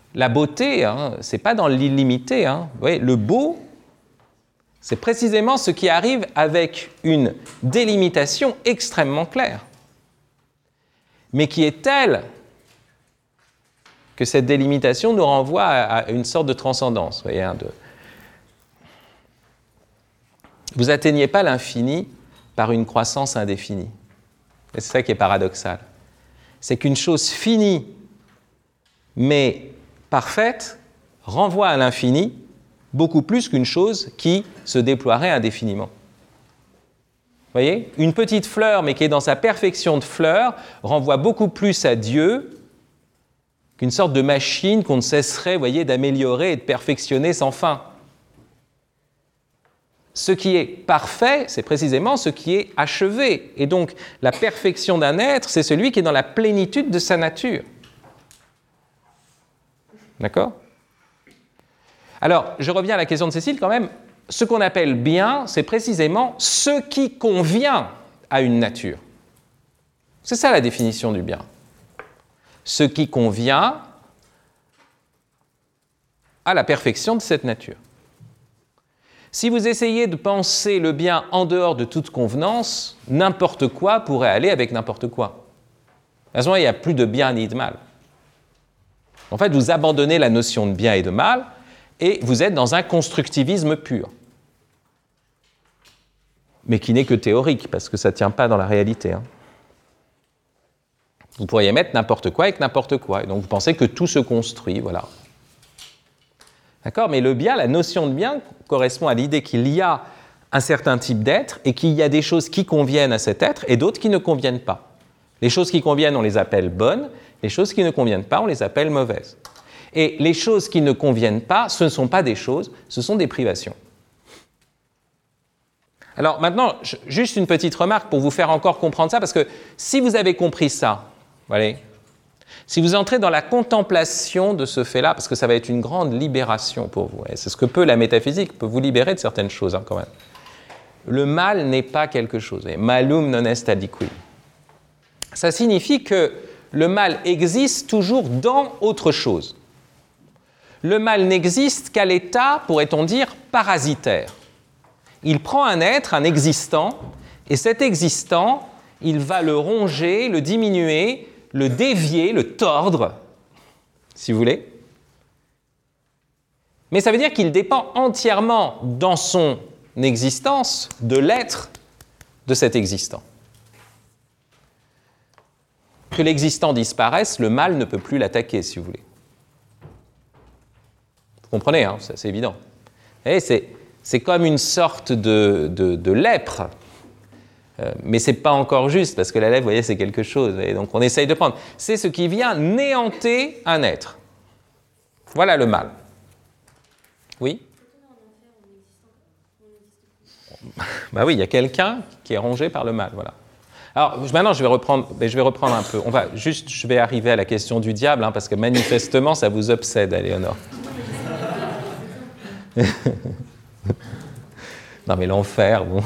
la beauté, ce n'est pas dans l'illimité. Vous voyez, le beau, c'est précisément ce qui arrive avec une délimitation extrêmement claire, mais qui est telle que cette délimitation nous renvoie à une sorte de transcendance. Vous voyez, vous n'atteignez pas l'infini par une croissance indéfinie. Et c'est ça qui est paradoxal. C'est qu'une chose finie, mais parfaite, renvoie à l'infini beaucoup plus qu'une chose qui se déploierait indéfiniment. Vous voyez ? Une petite fleur, mais qui est dans sa perfection de fleur, renvoie beaucoup plus à Dieu qu'une sorte de machine qu'on ne cesserait, voyez, d'améliorer et de perfectionner sans fin. Ce qui est parfait, c'est précisément ce qui est achevé. Et donc, la perfection d'un être, c'est celui qui est dans la plénitude de sa nature. D'accord ? Alors, je reviens à la question de Cécile quand même. Ce qu'on appelle bien, c'est précisément ce qui convient à une nature. C'est ça la définition du bien. Ce qui convient à la perfection de cette nature. Si vous essayez de penser le bien en dehors de toute convenance, n'importe quoi pourrait aller avec n'importe quoi. À ce moment, il n'y a plus de bien ni de mal. En fait, vous abandonnez la notion de bien et de mal et vous êtes dans un constructivisme pur. Mais qui n'est que théorique, parce que ça ne tient pas dans la réalité. Vous pourriez mettre n'importe quoi avec n'importe quoi. Et donc, vous pensez que tout se construit, voilà. D'accord ? Mais le bien, la notion de bien correspond à l'idée qu'il y a un certain type d'être et qu'il y a des choses qui conviennent à cet être et d'autres qui ne conviennent pas. Les choses qui conviennent, on les appelle bonnes. Les choses qui ne conviennent pas, on les appelle mauvaises. Et les choses qui ne conviennent pas, ce ne sont pas des choses, ce sont des privations. Alors maintenant, juste une petite remarque pour vous faire encore comprendre ça, parce que si vous avez compris ça, voilà, si vous entrez dans la contemplation de ce fait-là, parce que ça va être une grande libération pour vous, et c'est ce que peut la métaphysique, peut vous libérer de certaines choses quand même. Le mal n'est pas quelque chose. Malum non est aliqui. Ça signifie que le mal existe toujours dans autre chose. Le mal n'existe qu'à l'état, pourrait-on dire, parasitaire. Il prend un être, un existant, et cet existant, il va le ronger, le diminuer, le dévier, le tordre, si vous voulez. Mais ça veut dire qu'il dépend entièrement dans son existence de l'être de cet existant. Que l'existant disparaisse, le mal ne peut plus l'attaquer, si vous voulez. Vous comprenez, c'est évident. Et c'est comme une sorte de lèpre. Mais ce n'est pas encore juste, parce que la lèpre, vous voyez, c'est quelque chose. Et donc, on essaye de prendre. C'est ce qui vient néanter un être. Voilà le mal. Oui ? Bah oui, il y a quelqu'un qui est rongé par le mal, voilà. Alors, maintenant, je vais reprendre un peu. Je vais arriver à la question du diable, parce que manifestement, ça vous obsède, Éléonore. Non, mais l'enfer, bon.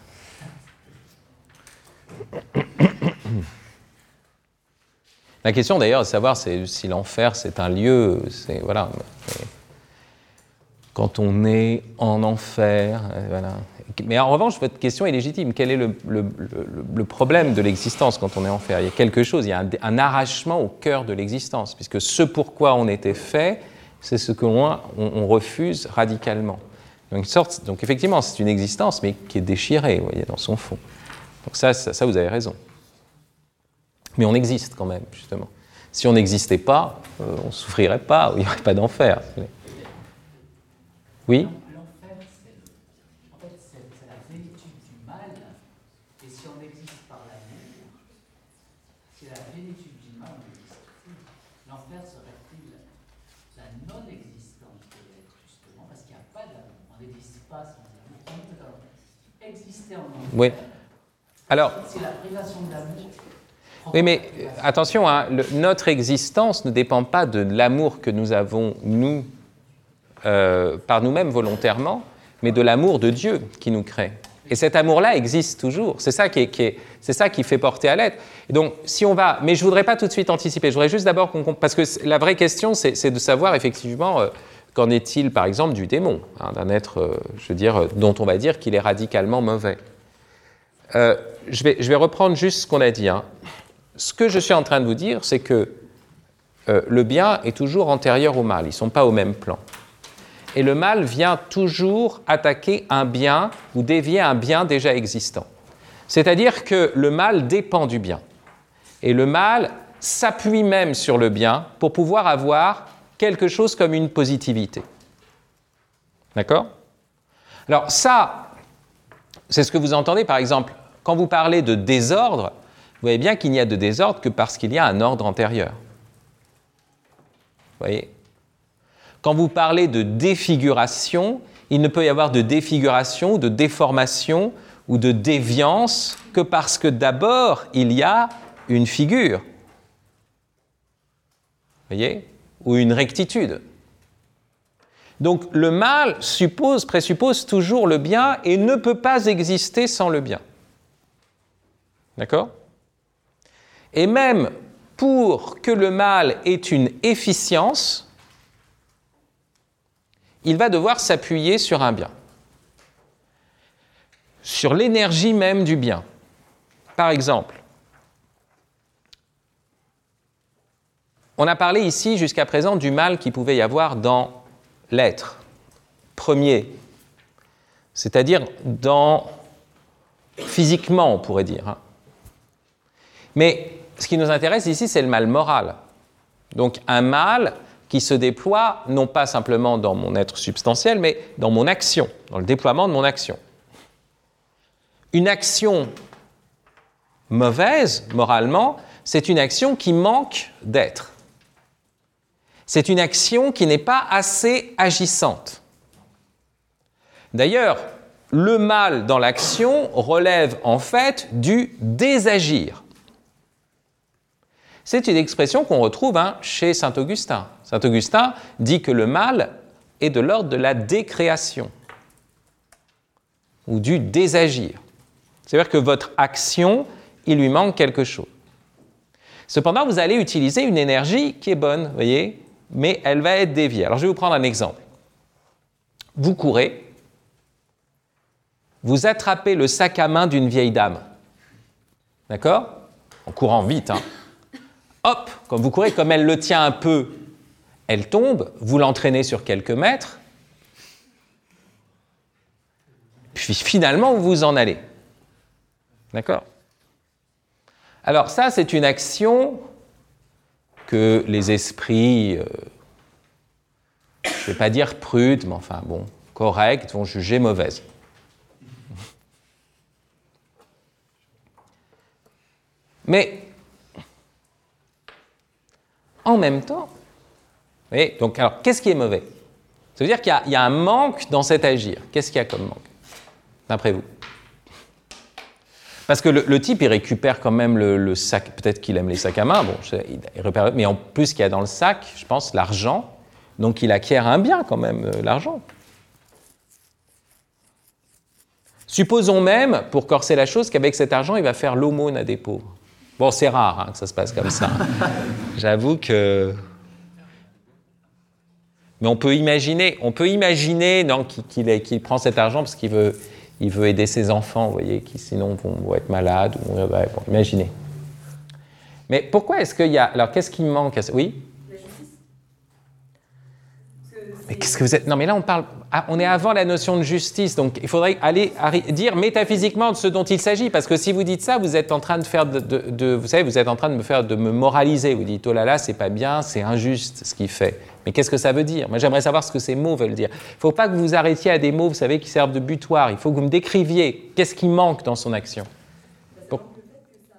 La question, d'ailleurs, de savoir si l'enfer, c'est un lieu, voilà. Quand on est en enfer, voilà. Mais en revanche, votre question est légitime. Quel est le problème de l'existence quand on est en enfer ? Il y a quelque chose, il y a un arrachement au cœur de l'existence, puisque ce pourquoi on était fait, c'est ce qu'on refuse radicalement. Donc effectivement, c'est une existence, mais qui est déchirée, vous voyez, dans son fond. Donc ça, vous avez raison. Mais on existe quand même, justement. Si on n'existait pas, on ne souffrirait pas, il n'y aurait pas d'enfer. Oui ? L'enfer, c'est la plénitude du mal. Et si on existe par l'amour, c'est la plénitude du mal, on n'existe plus. L'enfer serait-il la non-existence de l'être, justement, parce qu'il n'y a pas d'amour. On n'existe pas sans amour. Exister en enfer, oui. Alors, c'est la privation de l'amour. Oui, mais attention, notre existence ne dépend pas de l'amour que nous avons, par nous-mêmes volontairement, mais de l'amour de Dieu qui nous crée. Et cet amour-là existe toujours. C'est ça c'est ça qui fait porter à l'être. Et donc, si on va... Mais je ne voudrais pas tout de suite anticiper. Je voudrais juste d'abord parce que la vraie question, c'est de savoir effectivement qu'en est-il, par exemple, du démon, hein, d'un être, je veux dire, dont on va dire qu'il est radicalement mauvais. Je vais reprendre juste ce qu'on a dit. Hein. Ce que je suis en train de vous dire, c'est que le bien est toujours antérieur au mal. Ils ne sont pas au même plan. Et le mal vient toujours attaquer un bien ou dévier un bien déjà existant. C'est-à-dire que le mal dépend du bien. Et le mal s'appuie même sur le bien pour pouvoir avoir quelque chose comme une positivité. D'accord ? Alors ça, c'est ce que vous entendez, par exemple, quand vous parlez de désordre, vous voyez bien qu'il n'y a de désordre que parce qu'il y a un ordre antérieur. Vous voyez ? Quand vous parlez de défiguration, il ne peut y avoir de défiguration, de déformation ou de déviance que parce que d'abord, il y a une figure. Vous voyez ? Ou une rectitude. Donc le mal présuppose toujours le bien et ne peut pas exister sans le bien. D'accord ? Et même pour que le mal ait une efficience, il va devoir s'appuyer sur un bien, sur l'énergie même du bien. Par exemple, on a parlé ici jusqu'à présent du mal qu'il pouvait y avoir dans l'être premier, c'est-à-dire physiquement, on pourrait dire. Hein. Mais ce qui nous intéresse ici, c'est le mal moral. Donc un mal qui se déploie non pas simplement dans mon être substantiel, mais dans mon action, dans le déploiement de mon action. Une action mauvaise, moralement, c'est une action qui manque d'être. C'est une action qui n'est pas assez agissante. D'ailleurs, le mal dans l'action relève en fait du désagir. C'est une expression qu'on retrouve chez saint Augustin. Saint Augustin dit que le mal est de l'ordre de la décréation ou du désagir. C'est-à-dire que votre action, il lui manque quelque chose. Cependant, vous allez utiliser une énergie qui est bonne, voyez, mais elle va être déviée. Alors, je vais vous prendre un exemple. Vous courez, vous attrapez le sac à main d'une vieille dame. D'accord ? En courant vite, hein. Hop, quand vous courez, comme elle le tient un peu, elle tombe, vous l'entraînez sur quelques mètres, puis finalement, vous vous en allez. D'accord ? Alors ça, c'est une action que les esprits, je ne vais pas dire prudes, mais enfin bon, corrects, vont juger mauvaise. Mais en même temps, vous voyez, donc, alors, qu'est-ce qui est mauvais ? Ça veut dire qu'il y a un manque dans cet agir. Qu'est-ce qu'il y a comme manque, d'après vous ? Parce que le type, il récupère quand même le sac, peut-être qu'il aime les sacs à main, bon, il repère, mais en plus, qu'il y a dans le sac, je pense, l'argent, donc il acquiert un bien quand même, l'argent. Supposons même, pour corser la chose, qu'avec cet argent, il va faire l'aumône à des pauvres. Bon, c'est rare que ça se passe comme ça. J'avoue que... Mais on peut imaginer qu'il prend cet argent parce qu'il veut aider ses enfants, vous voyez, qui sinon vont être malades. Ou, bon, imaginez. Mais pourquoi est-ce qu'il y a... Alors, qu'est-ce qui manque ? Oui ? La justice. Mais qu'est-ce que vous êtes... Non, mais là, on est avant la notion de justice, donc il faudrait aller dire métaphysiquement de ce dont il s'agit, parce que si vous dites ça, vous êtes en train de faire vous savez, vous êtes en train de me moraliser. Vous dites, oh là là, c'est pas bien, c'est injuste ce qu'il fait. Mais qu'est-ce que ça veut dire ? Moi, j'aimerais savoir ce que ces mots veulent dire. Il ne faut pas que vous vous arrêtiez à des mots, vous savez, qui servent de butoir. Il faut que vous me décriviez qu'est-ce qui manque dans son action. Pour... Le fait que ça,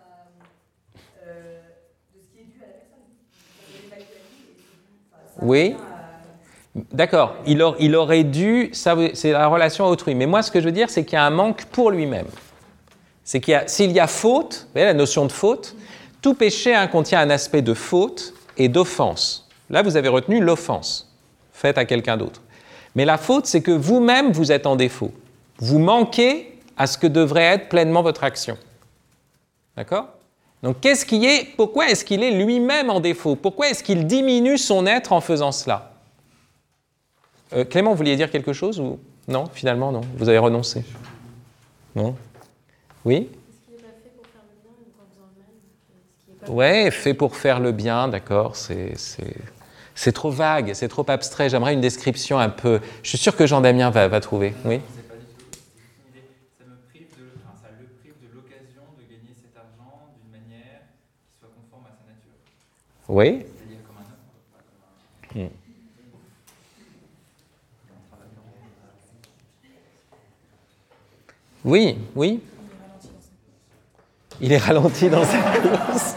de ce qui est dû à la personne. Oui. D'accord. Il aurait dû... Ça, c'est la relation à autrui. Mais moi, ce que je veux dire, c'est qu'il y a un manque pour lui-même. C'est s'il y a faute, vous voyez la notion de faute, tout péché contient un aspect de faute et d'offense. Là, vous avez retenu l'offense faite à quelqu'un d'autre. Mais la faute, c'est que vous-même, vous êtes en défaut. Vous manquez à ce que devrait être pleinement votre action. D'accord? Donc, pourquoi est-ce qu'il est lui-même en défaut? Pourquoi est-ce qu'il diminue son être en faisant cela? Clément, vous vouliez dire quelque chose ou non? Finalement, non. Vous avez renoncé. Non? Oui? Est-ce qu'il n'est pas fait pour faire le bien ou en faisant le mal? Ouais, fait pour faire le bien, d'accord. C'est trop vague, c'est trop abstrait. J'aimerais une description un peu. Je suis sûr que Jean-Damien va trouver. Oui? Ça le prive de l'occasion de gagner cet argent d'une manière qui soit conforme à sa nature. Oui? C'est-à-dire comme un homme, pas comme un... Oui, oui. Il est ralenti dans sa course.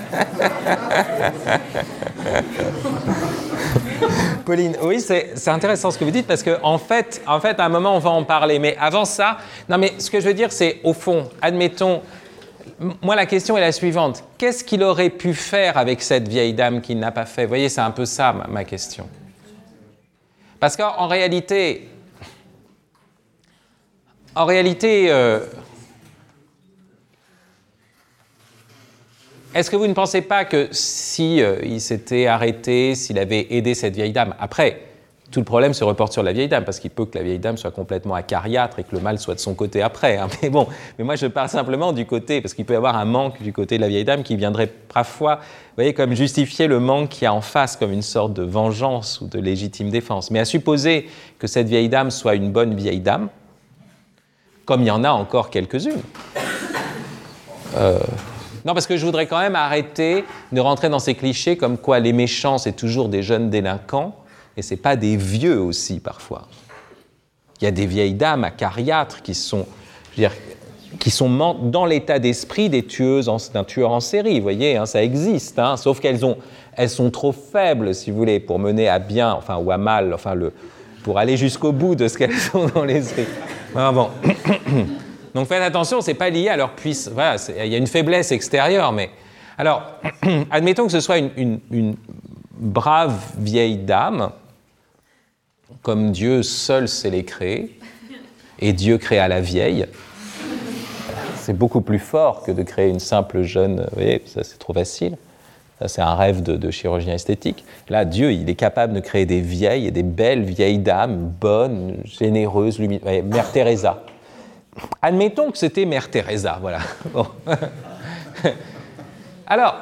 Pauline, oui, c'est intéressant ce que vous dites parce qu'en fait, à un moment, on va en parler. Mais avant ça, non, mais ce que je veux dire, c'est au fond, admettons, moi, la question est la suivante. Qu'est-ce qu'il aurait pu faire avec cette vieille dame qu'il n'a pas fait? Vous voyez, c'est un peu ça, ma question. Parce qu'en réalité, est-ce que vous ne pensez pas que si il s'était arrêté, s'il avait aidé cette vieille dame, après, tout le problème se reporte sur la vieille dame, parce qu'il peut que la vieille dame soit complètement acariâtre et que le mal soit de son côté après. Hein. Mais bon, moi je parle simplement du côté, parce qu'il peut y avoir un manque du côté de la vieille dame qui viendrait parfois, vous voyez, comme justifier le manque qu'il y a en face, comme une sorte de vengeance ou de légitime défense. Mais à supposer que cette vieille dame soit une bonne vieille dame, comme il y en a encore quelques-unes. Non, parce que je voudrais quand même arrêter de rentrer dans ces clichés comme quoi les méchants, c'est toujours des jeunes délinquants, et ce n'est pas des vieux aussi, parfois. Il y a des vieilles dames acariâtres qui sont dans l'état d'esprit d'un tueur en série, vous voyez, hein, ça existe, hein, sauf elles sont trop faibles, si vous voulez, pour mener à bien, ou à mal, pour aller jusqu'au bout de ce qu'elles sont dans l'esprit. Ah, bon. Donc faites attention, ce n'est pas lié à leur puissance. Voilà, il y a une faiblesse extérieure, mais... Alors, admettons que ce soit une brave vieille dame, comme Dieu seul sait les créer, et Dieu créa la vieille. C'est beaucoup plus fort que de créer une simple jeune... Vous voyez, ça c'est trop facile. Ça, c'est un rêve de chirurgien esthétique. Là, Dieu, il est capable de créer des vieilles et des belles vieilles dames, bonnes, généreuses, lumineuses. Voyez, Mère Teresa. Admettons que c'était Mère Teresa, voilà. Bon. Alors,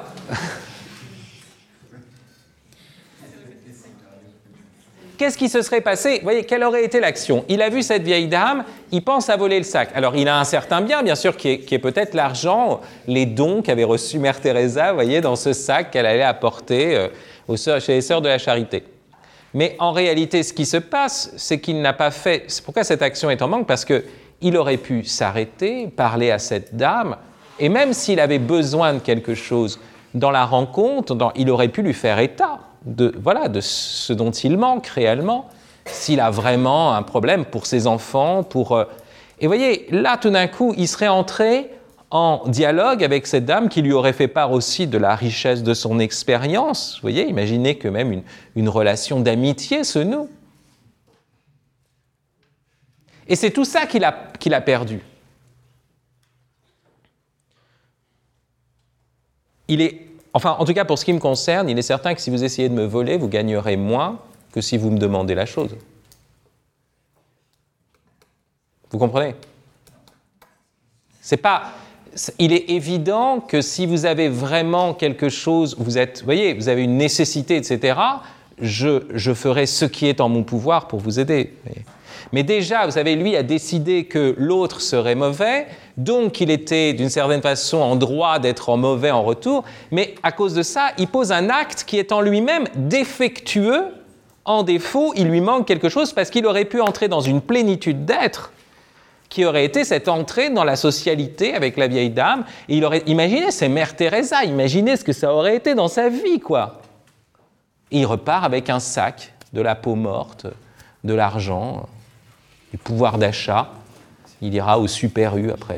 qu'est-ce qui se serait passé? Vous voyez, quelle aurait été l'action? Il a vu cette vieille dame, il pense à voler le sac. Alors, il a un certain bien, bien sûr, qui est peut-être l'argent, les dons qu'avait reçus Mère Teresa, vous voyez, dans ce sac qu'elle allait apporter chez les Sœurs de la Charité. Mais en réalité, ce qui se passe, c'est qu'il n'a pas fait... C'est pourquoi cette action est en manque? Parce qu'il aurait pu s'arrêter, parler à cette dame, et même s'il avait besoin de quelque chose dans la rencontre, il aurait pu lui faire état de ce dont il manque réellement, s'il a vraiment un problème pour ses enfants, Et vous voyez, là, tout d'un coup, il serait entré en dialogue avec cette dame qui lui aurait fait part aussi de la richesse de son expérience. Vous voyez, imaginez que même une relation d'amitié se noue. Et c'est tout ça qu'il a perdu. En tout cas, pour ce qui me concerne, il est certain que si vous essayez de me voler, vous gagnerez moins que si vous me demandez la chose. Vous comprenez? Il est évident que si vous avez vraiment quelque chose, vous avez une nécessité, etc., je ferai ce qui est en mon pouvoir pour vous aider. Mais déjà, vous savez, lui a décidé que l'autre serait mauvais, donc il était d'une certaine façon en droit d'être mauvais en retour, mais à cause de ça, il pose un acte qui est en lui-même défectueux, en défaut, il lui manque quelque chose parce qu'il aurait pu entrer dans une plénitude d'être qui aurait été cette entrée dans la socialité avec la vieille dame, et imaginez, c'est Mère Teresa, imaginez ce que ça aurait été dans sa vie, quoi. Et il repart avec un sac, de la peau morte, de l'argent, du pouvoir d'achat, il ira au Super U après.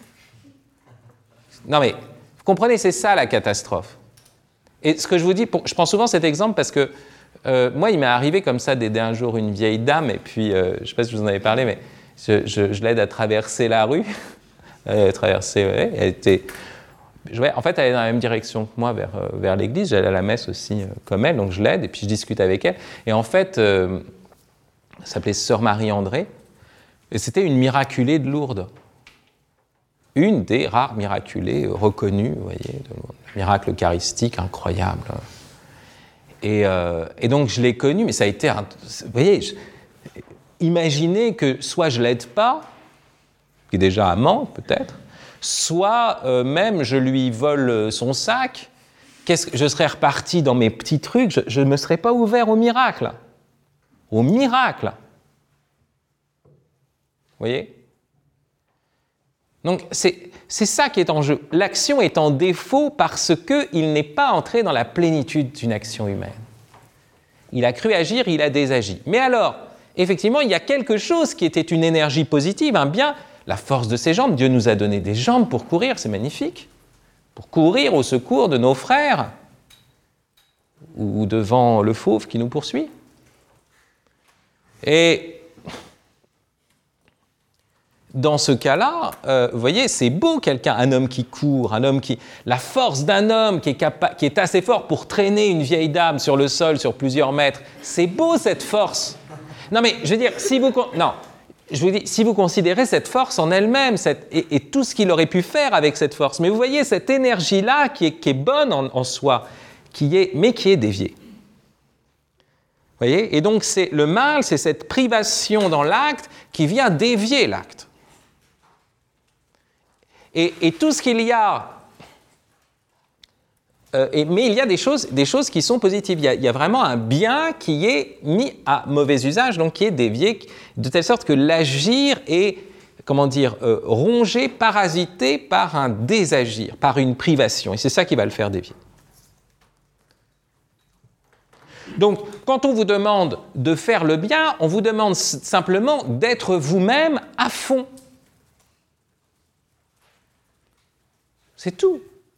Non mais, vous comprenez, c'est ça la catastrophe. Et ce que je vous dis, je prends souvent cet exemple parce que moi, il m'est arrivé comme ça d'aider un jour une vieille dame, et puis, je ne sais pas si je vous en avais parlé, mais je l'aide à traverser la rue. Elle était... En fait, elle est dans la même direction que moi, vers l'église. J'allais à la messe aussi comme elle, donc je l'aide, et puis je discute avec elle. Et en fait, elle s'appelait Sœur Marie-André, et c'était une miraculée de Lourdes. Une des rares miraculées reconnues, vous voyez, miracle eucharistique incroyable. Et donc, je l'ai connue, mais ça a été vous voyez, imaginez que soit je ne l'aide pas, qui est déjà amant, peut-être, soit même je lui vole son sac, je serais reparti dans mes petits trucs, je ne me serais pas ouvert au miracle. Au miracle. Vous voyez ? Donc, c'est ça qui est en jeu. L'action est en défaut parce qu'il n'est pas entré dans la plénitude d'une action humaine. Il a cru agir, il a désagi. Mais alors, effectivement, il y a quelque chose qui était une énergie positive, un bien, la force de ses jambes. Dieu nous a donné des jambes pour courir, c'est magnifique. Pour courir au secours de nos frères ou devant le fauve qui nous poursuit. Et dans ce cas-là, vous voyez, c'est beau un homme qui court, la force d'un homme qui est assez fort pour traîner une vieille dame sur le sol sur plusieurs mètres. C'est beau cette force. Non mais je veux dire, si vous considérez cette force en elle-même et tout ce qu'il aurait pu faire avec cette force, mais vous voyez cette énergie-là qui est bonne en soi, mais qui est déviée. Vous voyez ? Et donc le mal, c'est cette privation dans l'acte qui vient dévier l'acte. Et tout ce qu'il y a, mais il y a des choses qui sont positives. Il y a vraiment un bien qui est mis à mauvais usage, donc qui est dévié, de telle sorte que l'agir est, rongé, parasité par un désagir, par une privation. Et c'est ça qui va le faire dévier. Donc, quand on vous demande de faire le bien, on vous demande simplement d'être vous-même à fond. C'est tout.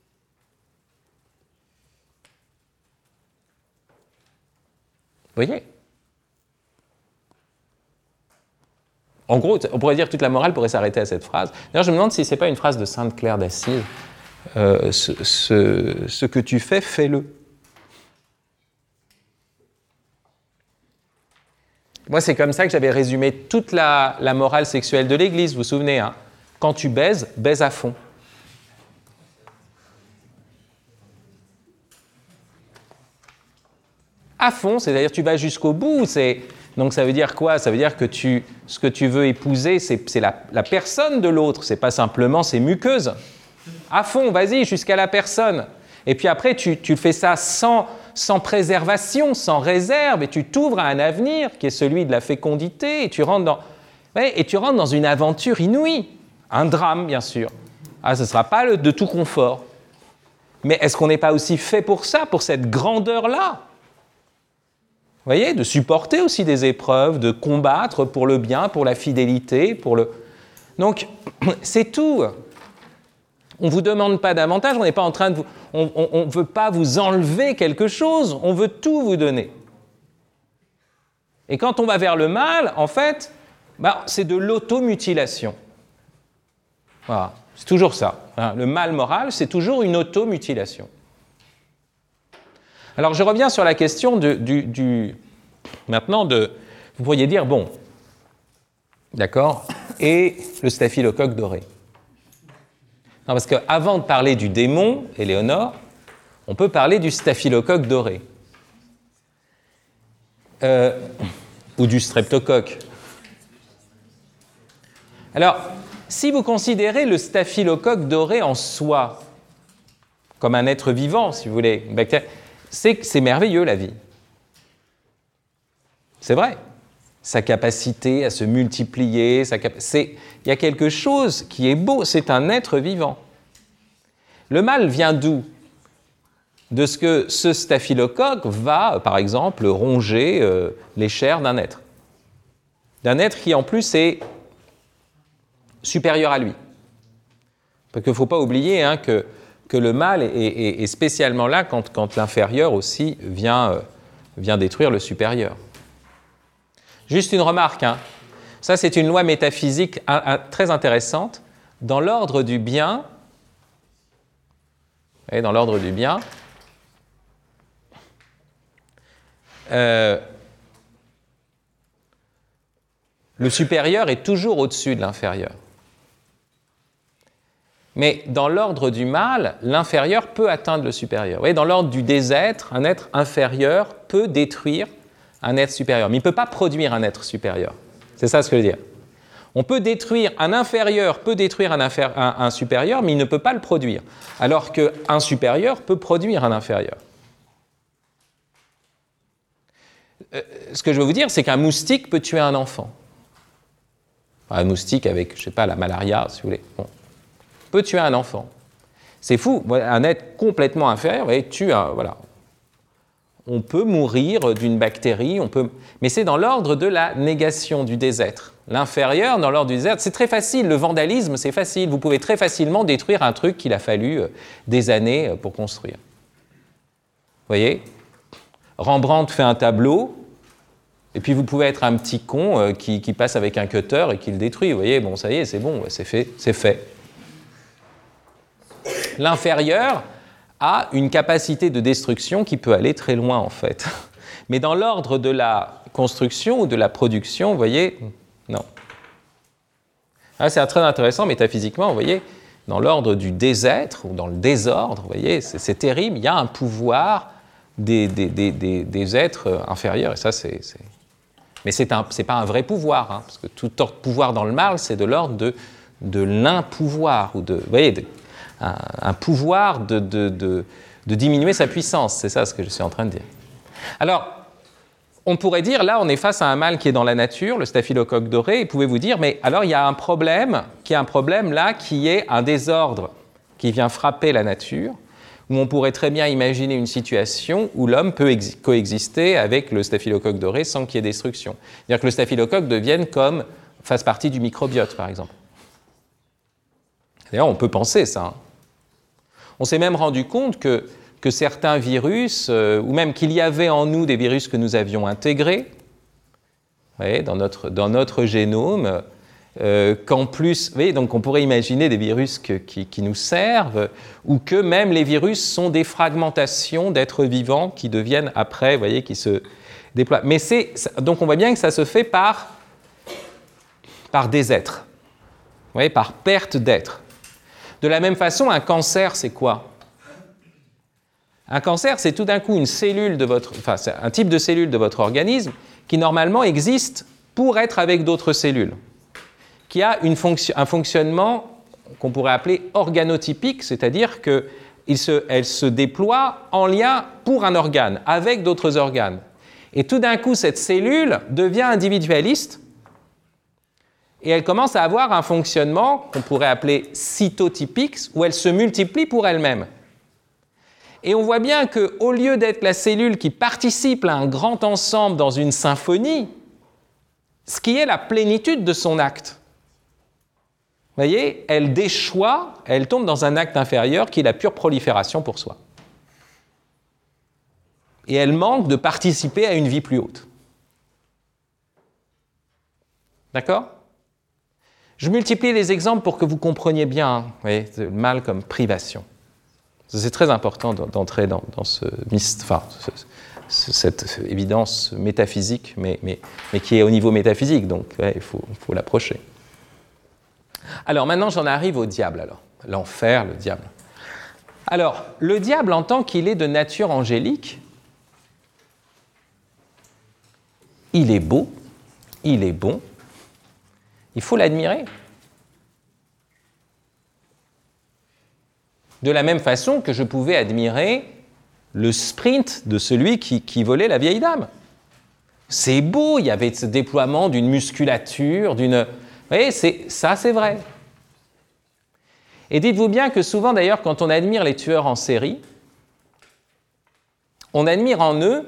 Vous voyez ? En gros, on pourrait dire que toute la morale pourrait s'arrêter à cette phrase. D'ailleurs, je me demande si ce n'est pas une phrase de Sainte Claire d'Assise. Ce que tu fais, fais-le. Moi, c'est comme ça que j'avais résumé toute la morale sexuelle de l'Église, vous vous souvenez, hein ? Quand tu baises, baise à fond. À fond, c'est-à-dire tu vas jusqu'au bout. Donc ça veut dire quoi ? Ça veut dire que ce que tu veux épouser, c'est la personne de l'autre, c'est pas simplement ses muqueuses. À fond, vas-y, jusqu'à la personne. Et puis après, tu fais ça sans préservation, sans réserve, et tu t'ouvres à un avenir qui est celui de la fécondité, et tu rentres dans une aventure inouïe. Un drame, bien sûr. Ce ne sera pas de tout confort. Mais est-ce qu'on n'est pas aussi fait pour ça, pour cette grandeur-là ? Vous voyez, de supporter aussi des épreuves, de combattre pour le bien, pour la fidélité, Donc, c'est tout. On ne vous demande pas davantage, on n'est pas en train de vous... On ne veut pas vous enlever quelque chose, on veut tout vous donner. Et quand on va vers le mal, en fait, c'est de l'automutilation. Voilà, c'est toujours ça. Le mal moral, c'est toujours une automutilation. Alors, je reviens sur la question maintenant vous pourriez dire, bon, d'accord, et le staphylocoque doré. Non, parce qu'avant de parler du démon, Éléonore, on peut parler du staphylocoque doré. Ou du streptocoque. Alors, si vous considérez le staphylocoque doré en soi, comme un être vivant, si vous voulez, une bactérie, c'est merveilleux, la vie. C'est vrai. Sa capacité à se multiplier, il y a quelque chose qui est beau, c'est un être vivant. Le mal vient d'où ? De ce que ce staphylocoque va, par exemple, ronger les chairs d'un être. D'un être qui, en plus, est supérieur à lui. Parce qu'il ne faut pas oublier que le mal est spécialement là quand l'inférieur aussi vient détruire le supérieur. Juste une remarque, Ça, c'est une loi métaphysique très intéressante. Dans l'ordre du bien, et dans l'ordre du bien, le supérieur est toujours au-dessus de l'inférieur. Mais dans l'ordre du mal, l'inférieur peut atteindre le supérieur. Vous voyez, dans l'ordre du désêtre, un être inférieur peut détruire un être supérieur. Mais il ne peut pas produire un être supérieur. C'est ça ce que je veux dire. On peut détruire, un inférieur peut détruire un supérieur, mais il ne peut pas le produire. Alors qu'un supérieur peut produire un inférieur. Ce que je veux vous dire, c'est qu'un moustique peut tuer un enfant. Enfin, un moustique avec, je ne sais pas, la malaria, si vous voulez. Bon. Peut tuer un enfant. C'est fou, un être complètement inférieur, vous voyez, tue un, voilà. On peut mourir d'une bactérie, mais c'est dans l'ordre de la négation du désêtre. L'inférieur, dans l'ordre du désêtre, c'est très facile, le vandalisme, c'est facile. Vous pouvez très facilement détruire un truc qu'il a fallu des années pour construire. Vous voyez ? Rembrandt fait un tableau, et puis vous pouvez être un petit con qui passe avec un cutter et qui le détruit. Vous voyez, bon, ça y est, c'est bon, c'est fait, c'est fait. L'inférieur a une capacité de destruction qui peut aller très loin, en fait. Mais dans l'ordre de la construction ou de la production, vous voyez, non. Ah, c'est très intéressant métaphysiquement, vous voyez, dans l'ordre du désêtre ou dans le désordre, vous voyez, c'est terrible, il y a un pouvoir des êtres inférieurs, et ça, Mais c'est pas un vrai pouvoir, hein, parce que tout pouvoir dans le mal, c'est de l'ordre de l'impouvoir, ou vous voyez, un pouvoir de diminuer sa puissance. C'est ça ce que je suis en train de dire. Alors, on pourrait dire, là, on est face à un mal qui est dans la nature, le staphylocoque doré, et pouvez-vous dire, mais alors il y a un problème là, qui est un désordre qui vient frapper la nature, où on pourrait très bien imaginer une situation où l'homme peut coexister avec le staphylocoque doré sans qu'il y ait destruction. C'est-à-dire que le staphylocoque fasse partie du microbiote, par exemple. D'ailleurs, on peut penser ça. Hein. On s'est même rendu compte que certains virus, ou même qu'il y avait en nous des virus que nous avions intégrés, vous voyez, dans notre génome, qu'en plus, vous voyez, donc on pourrait imaginer des virus qui nous servent, ou que même les virus sont des fragmentations d'êtres vivants qui deviennent après, vous voyez, qui se déploient. Mais donc on voit bien que ça se fait par désêtre, vous voyez, par perte d'être. De la même façon, un cancer, c'est quoi ? Un cancer, c'est tout d'un coup une cellule c'est un type de cellule de votre organisme qui normalement existe pour être avec d'autres cellules, qui a un fonctionnement qu'on pourrait appeler organotypique, c'est-à-dire qu'elle se déploie en lien pour un organe, avec d'autres organes. Et tout d'un coup, cette cellule devient individualiste et elle commence à avoir un fonctionnement qu'on pourrait appeler cytotypique, où elle se multiplie pour elle-même. Et on voit bien qu'au lieu d'être la cellule qui participe à un grand ensemble dans une symphonie, ce qui est la plénitude de son acte, vous voyez, elle déchoit, elle tombe dans un acte inférieur qui est la pure prolifération pour soi. Et elle manque de participer à une vie plus haute. D'accord ? Je multiplie les exemples pour que vous compreniez bien, hein, vous voyez, le mal comme privation. C'est très important d'entrer dans cette évidence métaphysique, mais qui est au niveau métaphysique, donc ouais, il faut l'approcher. Alors maintenant, j'en arrive au diable, alors. L'enfer, le diable. Alors, le diable, en tant qu'il est de nature angélique, il est beau, il est bon, il faut l'admirer. De la même façon que je pouvais admirer le sprint de celui qui volait la vieille dame. C'est beau, il y avait ce déploiement d'une musculature, Vous voyez, ça c'est vrai. Et dites-vous bien que souvent d'ailleurs, quand on admire les tueurs en série, on admire en eux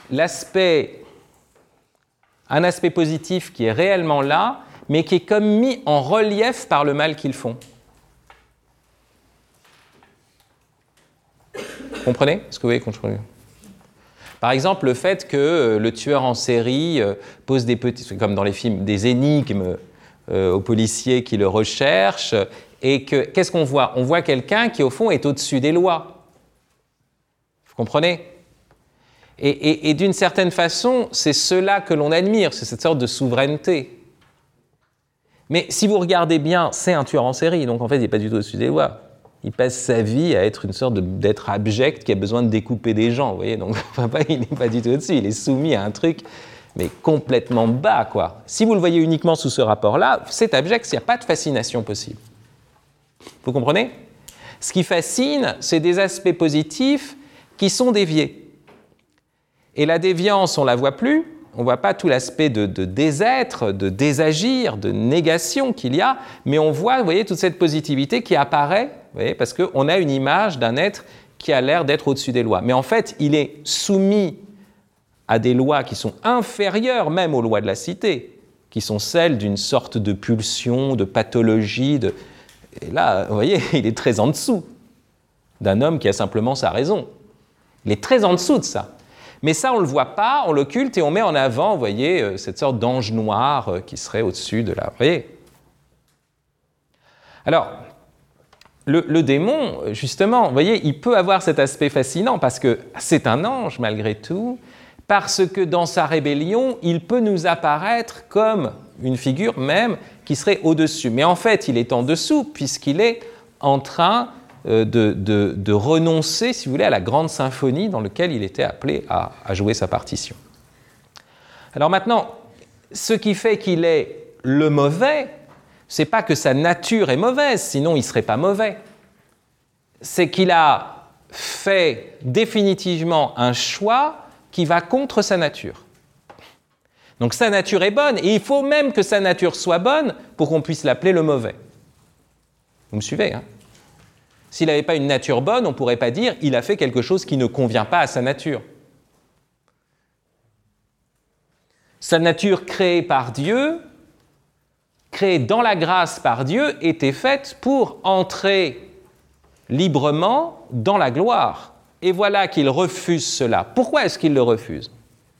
un aspect positif qui est réellement là, mais qui est comme mis en relief par le mal qu'ils font. Vous comprenez ? Est-ce que vous voyez qu'on comprend ? Par exemple, le fait que le tueur en série pose des petits, comme dans les films, des énigmes aux policiers qui le recherchent, et que, qu'est-ce qu'on voit? On voit quelqu'un qui, au fond, est au-dessus des lois. Vous comprenez? Et d'une certaine façon, c'est cela que l'on admire, c'est cette sorte de souveraineté. Mais si vous regardez bien, c'est un tueur en série, donc en fait, il n'est pas du tout au-dessus des lois. Il passe sa vie à être une sorte d'être abject qui a besoin de découper des gens, vous voyez. Donc, il n'est pas du tout au-dessus, il est soumis à un truc, mais complètement bas, quoi. Si vous le voyez uniquement sous ce rapport-là, c'est abject, il n'y a pas de fascination possible. Vous comprenez? Ce qui fascine, c'est des aspects positifs qui sont déviés. Et la déviance, on ne la voit plus, on ne voit pas tout l'aspect de désêtre, de désagir, de négation qu'il y a, mais on voit, vous voyez, toute cette positivité qui apparaît, vous voyez, parce qu'on a une image d'un être qui a l'air d'être au-dessus des lois. Mais en fait, il est soumis à des lois qui sont inférieures même aux lois de la cité, qui sont celles d'une sorte de pulsion, de pathologie. Et là, vous voyez, il est très en dessous d'un homme qui a simplement sa raison. Il est très en dessous de ça. Mais ça, on ne le voit pas, on l'occulte et on met en avant, vous voyez, cette sorte d'ange noir qui serait au-dessus de la... Vous voyez? Alors, le démon, justement, vous voyez, il peut avoir cet aspect fascinant parce que c'est un ange, malgré tout, parce que dans sa rébellion, il peut nous apparaître comme une figure même qui serait au-dessus. Mais en fait, il est en dessous puisqu'il est en train de renoncer, si vous voulez, à la grande symphonie dans laquelle il était appelé à jouer sa partition. Alors maintenant, ce qui fait qu'il est le mauvais, c'est pas que sa nature est mauvaise, sinon il ne serait pas mauvais. C'est qu'il a fait définitivement un choix qui va contre sa nature. Donc sa nature est bonne, et il faut même que sa nature soit bonne pour qu'on puisse l'appeler le mauvais. Vous me suivez, hein? S'il n'avait pas une nature bonne, on ne pourrait pas dire « il a fait quelque chose qui ne convient pas à sa nature ». Sa nature créée par Dieu, créée dans la grâce par Dieu, était faite pour entrer librement dans la gloire. Et voilà qu'il refuse cela. Pourquoi est-ce qu'il le refuse?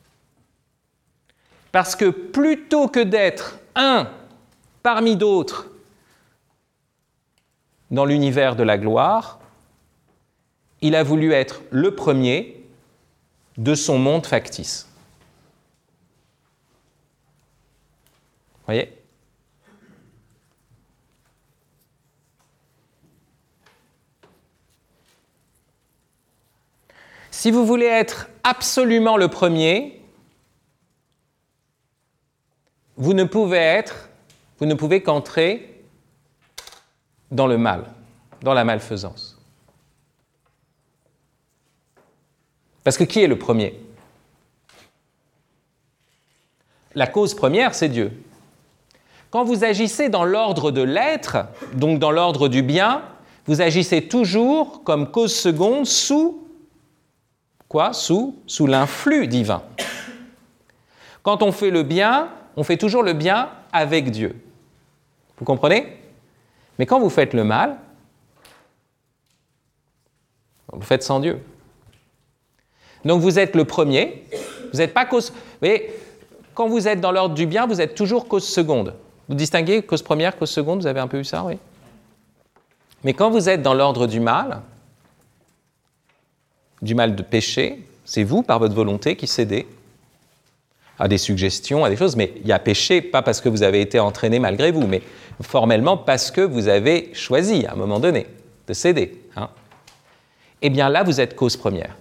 Parce que plutôt que d'être un parmi d'autres dans l'univers de la gloire, il a voulu être le premier de son monde factice. Vous voyez? Si vous voulez être absolument le premier, vous ne pouvez qu'entrer dans le mal, dans la malfaisance. Parce que qui est le premier? La cause première, c'est Dieu. Quand vous agissez dans l'ordre de l'être, donc dans l'ordre du bien, vous agissez toujours comme cause seconde sous quoi? Sous l'influx divin. Quand on fait le bien, on fait toujours le bien avec Dieu. Vous comprenez? Mais quand vous faites le mal, vous le faites sans Dieu. Donc vous êtes le premier, vous n'êtes pas cause... Vous voyez, quand vous êtes dans l'ordre du bien, vous êtes toujours cause seconde. Vous distinguez cause première, cause seconde, vous avez un peu eu ça, oui? Mais quand vous êtes dans l'ordre du mal de péché, c'est vous, par votre volonté, qui cédez à des suggestions, à des choses, mais il y a péché, pas parce que vous avez été entraîné malgré vous, mais formellement parce que vous avez choisi, à un moment donné, de céder. Hein. Eh bien là, vous êtes cause première.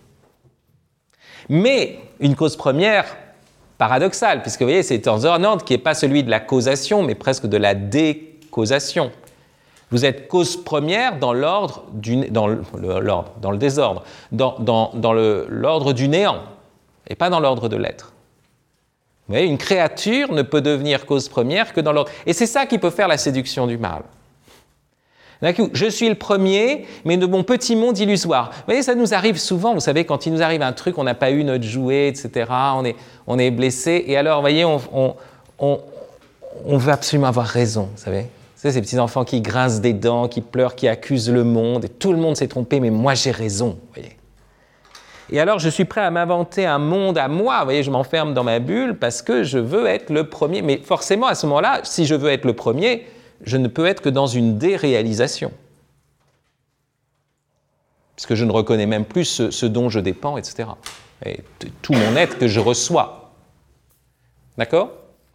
Mais une cause première paradoxale, puisque vous voyez, c'est un ordre qui n'est pas celui de la causation, mais presque de la décausation. Vous êtes cause première dans l'ordre dans le désordre, dans l'ordre du néant, et pas dans l'ordre de l'être. Vous voyez, une créature ne peut devenir cause première que dans l'ordre. Et c'est ça qui peut faire la séduction du mal. Je suis le premier, mais de mon petit monde illusoire. Vous voyez, ça nous arrive souvent, vous savez, quand il nous arrive un truc, on n'a pas eu notre jouet, etc., on est blessé, et alors, vous voyez, on veut absolument avoir raison, vous savez. C'est ces petits enfants qui grincent des dents, qui pleurent, qui accusent le monde, et tout le monde s'est trompé, mais moi j'ai raison, vous voyez. Et alors, je suis prêt à m'inventer un monde à moi. Vous voyez, je m'enferme dans ma bulle parce que je veux être le premier. Mais forcément, à ce moment-là, si je veux être le premier, je ne peux être que dans une déréalisation. Parce que je ne reconnais même plus ce dont je dépends, etc. Et tout mon être que je reçois. D'accord ?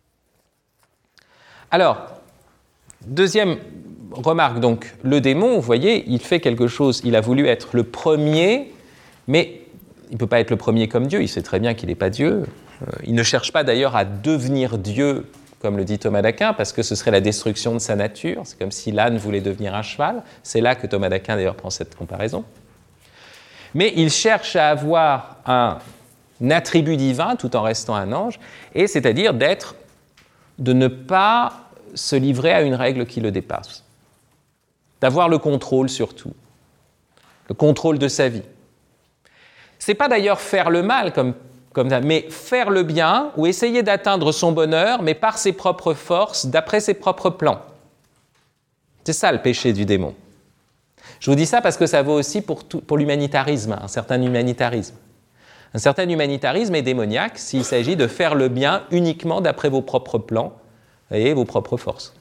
Alors, deuxième remarque, donc, le démon, vous voyez, il fait quelque chose, il a voulu être le premier, mais il ne peut pas être le premier comme Dieu, il sait très bien qu'il n'est pas Dieu. Il ne cherche pas d'ailleurs à devenir Dieu, comme le dit Thomas d'Aquin, parce que ce serait la destruction de sa nature. C'est comme si l'âne voulait devenir un cheval. C'est là que Thomas d'Aquin, d'ailleurs, prend cette comparaison. Mais il cherche à avoir un attribut divin tout en restant un ange, et c'est-à-dire de ne pas se livrer à une règle qui le dépasse. D'avoir le contrôle sur tout. Le contrôle de sa vie. C'est pas d'ailleurs faire le mal comme ça, mais faire le bien ou essayer d'atteindre son bonheur, mais par ses propres forces, d'après ses propres plans. C'est ça le péché du démon. Je vous dis ça parce que ça vaut aussi pour l'humanitarisme, un certain humanitarisme. Un certain humanitarisme est démoniaque s'il s'agit de faire le bien uniquement d'après vos propres plans et vos propres forces.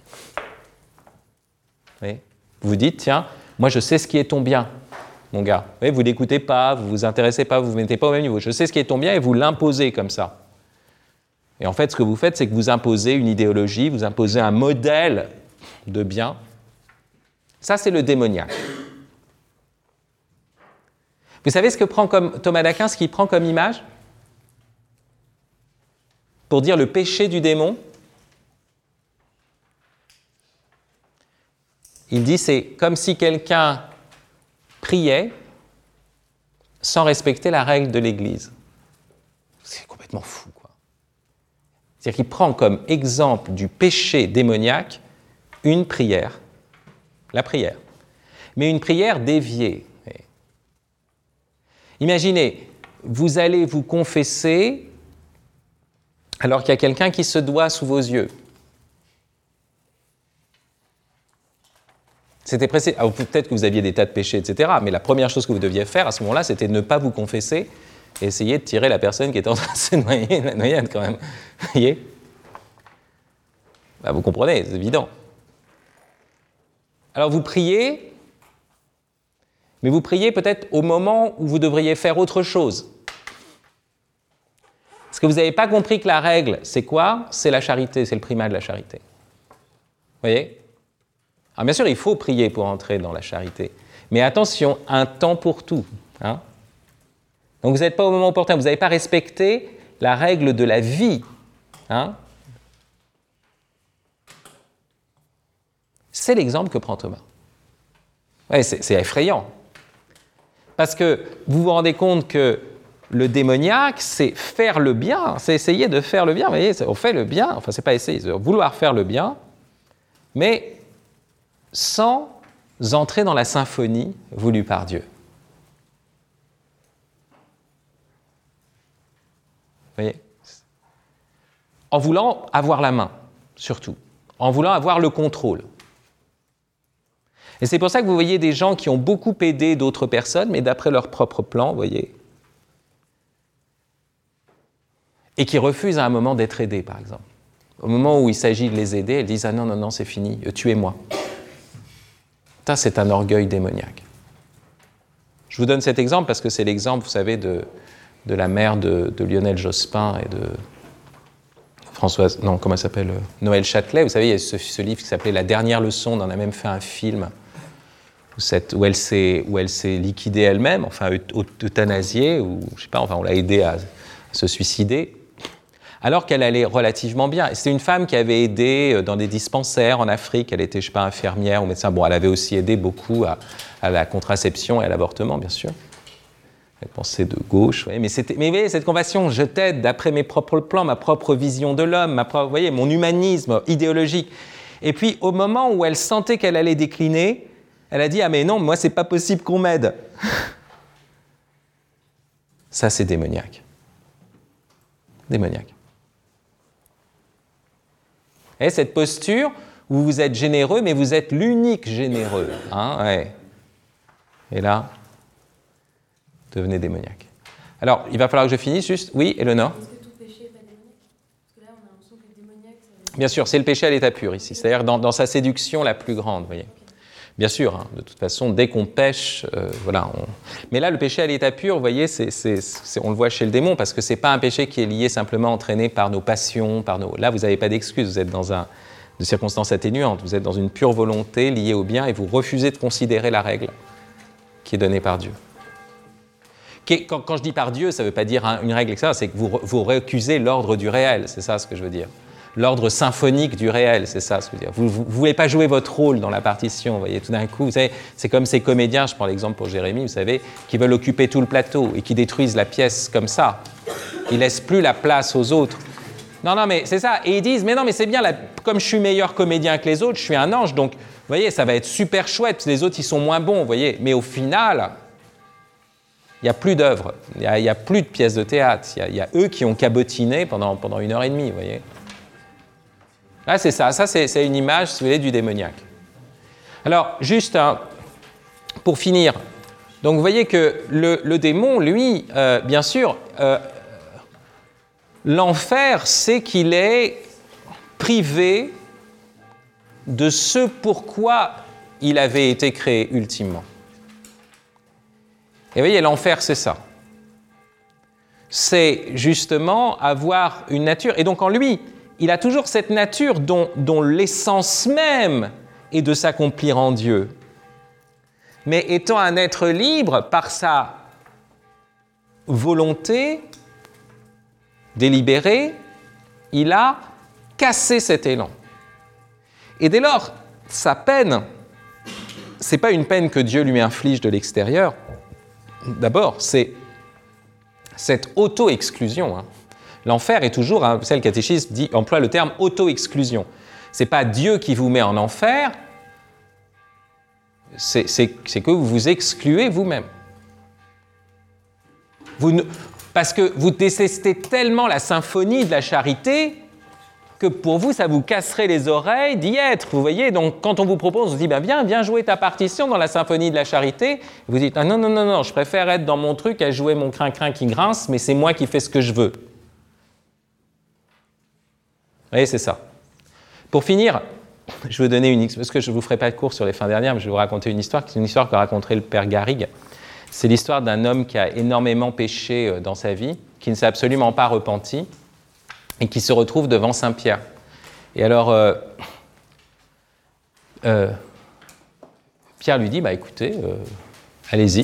Vous vous dites, tiens, moi je sais ce qui est ton bien. Mon gars, vous n'écoutez pas, vous ne vous intéressez pas, vous ne vous mettez pas au même niveau. Je sais ce qui est ton bien et vous l'imposez comme ça. Et en fait, ce que vous faites, c'est que vous imposez une idéologie, vous imposez un modèle de bien. Ça, c'est le démoniaque. Vous savez ce que prend comme Thomas d'Aquin, ce qu'il prend comme image pour dire le péché du démon? Il dit c'est comme si quelqu'un priait sans respecter la règle de l'Église. C'est complètement fou, quoi. C'est-à-dire qu'il prend comme exemple du péché démoniaque une prière, la prière, mais une prière déviée. Imaginez, vous allez vous confesser alors qu'il y a quelqu'un qui se doit sous vos yeux. C'était précis. Alors, peut-être que vous aviez des tas de péchés, etc. Mais la première chose que vous deviez faire à ce moment-là, c'était de ne pas vous confesser et essayer de tirer la personne qui était en train de se noyer, la noyade quand même. Vous voyez ? Vous comprenez, c'est évident. Alors vous priez, mais vous priez peut-être au moment où vous devriez faire autre chose. Parce que vous n'avez pas compris que la règle, c'est quoi ? C'est la charité, c'est le primat de la charité. Vous voyez ? Alors bien sûr, il faut prier pour entrer dans la charité. Mais attention, un temps pour tout. Hein ? Donc vous n'êtes pas au moment opportun, vous n'avez pas respecté la règle de la vie. Hein ? C'est l'exemple que prend Thomas. Ouais, c'est effrayant. Parce que vous vous rendez compte que le démoniaque, c'est faire le bien, c'est essayer de faire le bien. Vous voyez, on fait le bien, enfin, c'est pas essayer, c'est vouloir faire le bien, mais sans entrer dans la symphonie voulue par Dieu. Vous voyez ? En voulant avoir la main, surtout. En voulant avoir le contrôle. Et c'est pour ça que vous voyez des gens qui ont beaucoup aidé d'autres personnes, mais d'après leur propre plan, vous voyez, et qui refusent à un moment d'être aidés, par exemple. Au moment où il s'agit de les aider, elles disent « Ah non, non, non, c'est fini, tuez-moi ». Ça, c'est un orgueil démoniaque. Je vous donne cet exemple parce que c'est l'exemple, vous savez, de la mère de Lionel Jospin et de Françoise, non, comment elle s'appelle, Noël Châtelet. Vous savez, il y a ce livre qui s'appelait « La dernière leçon », on en a même fait un film où elle s'est liquidée elle-même, enfin euthanasiée, ou je sais pas, enfin on l'a aidée à se suicider, alors qu'elle allait relativement bien. Et c'était une femme qui avait aidé dans des dispensaires en Afrique, elle était, je sais pas, infirmière ou médecin. Bon, elle avait aussi aidé beaucoup à la contraception et à l'avortement, bien sûr. Elle pensait de gauche, mais vous voyez, cette conversion, je t'aide d'après mes propres plans, ma propre vision de l'homme, vous voyez, mon humanisme idéologique. Et puis, au moment où elle sentait qu'elle allait décliner, elle a dit « Ah mais non, moi, c'est pas possible qu'on m'aide. » Ça, c'est démoniaque. Démoniaque. Et cette posture où vous êtes généreux, mais vous êtes l'unique généreux. Hein, ouais. Et là, devenez démoniaque. Alors, il va falloir que je finisse juste. Oui, Eleonore? Est-ce que tout péché n'est pas démoniaque? Parce que là, on a l'impression que le démoniaque, ça va... Bien sûr, c'est le péché à l'état pur ici, c'est-à-dire dans sa séduction la plus grande, vous voyez. Bien sûr, hein, de toute façon, dès qu'on pêche, voilà. Mais là, le péché à l'état pur, vous voyez, on le voit chez le démon, parce que c'est pas un péché qui est lié simplement, entraîné par nos passions, Là, vous n'avez pas d'excuse, vous êtes dans de circonstances atténuantes, vous êtes dans une pure volonté liée au bien, et vous refusez de considérer la règle qui est donnée par Dieu. Quand je dis par Dieu, ça ne veut pas dire une règle, etc., c'est que vous récusez l'ordre du réel, c'est ça ce que je veux dire. L'ordre symphonique du réel, c'est ça ce que je veux dire. Vous ne voulez pas jouer votre rôle dans la partition, vous voyez, tout d'un coup, vous savez, c'est comme ces comédiens, je prends l'exemple pour Jérémie, vous savez, qui veulent occuper tout le plateau et qui détruisent la pièce comme ça. Ils ne laissent plus la place aux autres. Non, mais c'est ça. Et ils disent, mais non, mais c'est bien, comme je suis meilleur comédien que les autres, je suis un ange, donc, vous voyez, ça va être super chouette, parce que les autres, ils sont moins bons, vous voyez. Mais au final, il n'y a plus d'œuvres, il n'y a plus de pièces de théâtre, il y a eux qui ont cabotiné pendant 1h30, vous voyez. Là, c'est ça c'est une image, si vous voulez, du démoniaque. Alors, juste pour finir, donc vous voyez que le démon, lui, bien sûr, l'enfer, c'est qu'il est privé de ce pourquoi il avait été créé ultimement. Et vous voyez, l'enfer, c'est ça. C'est justement avoir une nature, et donc en lui, il a toujours cette nature dont l'essence même est de s'accomplir en Dieu. Mais étant un être libre, par sa volonté délibérée, il a cassé cet élan. Et dès lors, sa peine, ce n'est pas une peine que Dieu lui inflige de l'extérieur. D'abord, c'est cette auto-exclusion. L'enfer est toujours, vous savez, le catéchisme emploie le terme auto-exclusion. Ce n'est pas Dieu qui vous met en enfer, c'est que vous vous excluez vous-même. Parce que vous détestez tellement la symphonie de la charité que pour vous, ça vous casserait les oreilles d'y être. Vous voyez, donc quand on vous propose, on se dit, viens jouer ta partition dans la symphonie de la charité. Vous dites, non, je préfère être dans mon truc à jouer mon crin-crin qui grince, mais c'est moi qui fais ce que je veux. Vous voyez, c'est ça. Pour finir, je vais donner parce que je ne vous ferai pas de cours sur les fins dernières, mais je vais vous raconter une histoire, c'est une histoire qu'a raconté le père Garrigue. C'est l'histoire d'un homme qui a énormément péché dans sa vie, qui ne s'est absolument pas repenti, et qui se retrouve devant Saint-Pierre. Et alors, Pierre lui dit, écoutez, allez-y.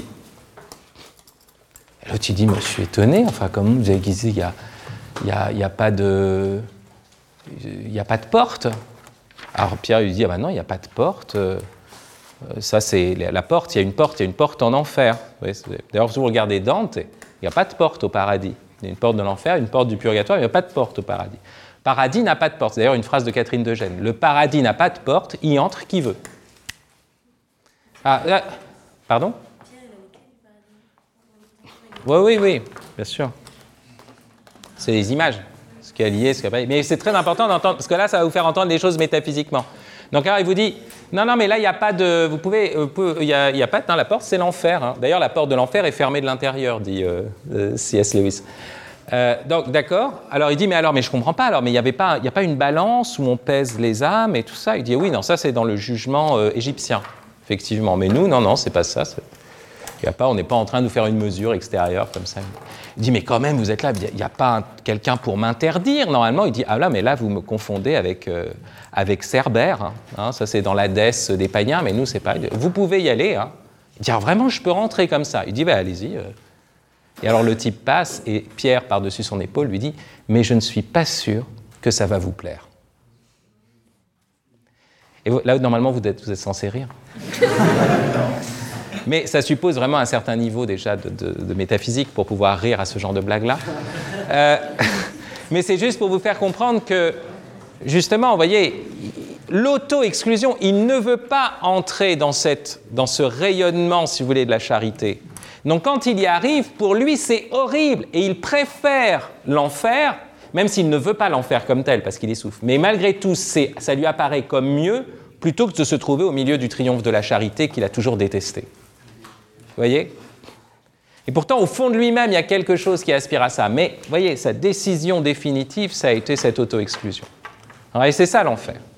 Et l'autre, il dit, je suis étonné, enfin, comment vous avez dit, il n'y a pas de porte. Alors Pierre lui dit, non, il n'y a pas de porte. Ça, c'est la porte, il y a une porte en enfer. D'ailleurs, si vous regardez Dante, il n'y a pas de porte au paradis. Il y a une porte de l'enfer, une porte du purgatoire, il n'y a pas de porte au paradis. Paradis n'a pas de porte. C'est d'ailleurs une phrase de Catherine de Gênes. Le paradis n'a pas de porte, y entre qui veut. Pardon ? Oui, bien sûr. C'est les images. Ce qui est lié, ce qui est pas... Mais c'est très important d'entendre, parce que là, ça va vous faire entendre les choses métaphysiquement. Donc alors, il vous dit, non, mais là, il n'y a pas de... Il y a pas de... la porte, c'est l'enfer. D'ailleurs, la porte de l'enfer est fermée de l'intérieur, dit C.S. Lewis. Donc, d'accord. Alors, il dit, mais je ne comprends pas. Alors, mais il n'y a pas une balance où on pèse les âmes et tout ça. Il dit, oui, non, ça, c'est dans le jugement égyptien, effectivement. Mais nous, non, c'est pas ça. On n'est pas en train de nous faire une mesure extérieure comme ça. Il dit, mais quand même, vous êtes là, il n'y a pas quelqu'un pour m'interdire, normalement. Il dit, mais là, vous me confondez avec Cerbère. Ça, c'est dans l'Hadès des païens, mais nous, c'est pas... Vous pouvez y aller. Il dit, vraiment, je peux rentrer comme ça. Il dit, allez-y. Et alors, le type passe, et Pierre, par-dessus son épaule, lui dit, mais je ne suis pas sûr que ça va vous plaire. Et là, normalement, vous êtes censé rire. Mais ça suppose vraiment un certain niveau déjà de métaphysique pour pouvoir rire à ce genre de blague-là. Mais c'est juste pour vous faire comprendre que, justement, vous voyez, l'auto-exclusion, il ne veut pas entrer dans ce rayonnement, si vous voulez, de la charité. Donc quand il y arrive, pour lui, c'est horrible. Et il préfère l'enfer, même s'il ne veut pas l'enfer comme tel, parce qu'il est souffre. Mais malgré tout, ça lui apparaît comme mieux, plutôt que de se trouver au milieu du triomphe de la charité qu'il a toujours détesté. Vous voyez ? Et pourtant, au fond de lui-même, il y a quelque chose qui aspire à ça. Mais, vous voyez, sa décision définitive, ça a été cette auto-exclusion. Et c'est ça l'enfer.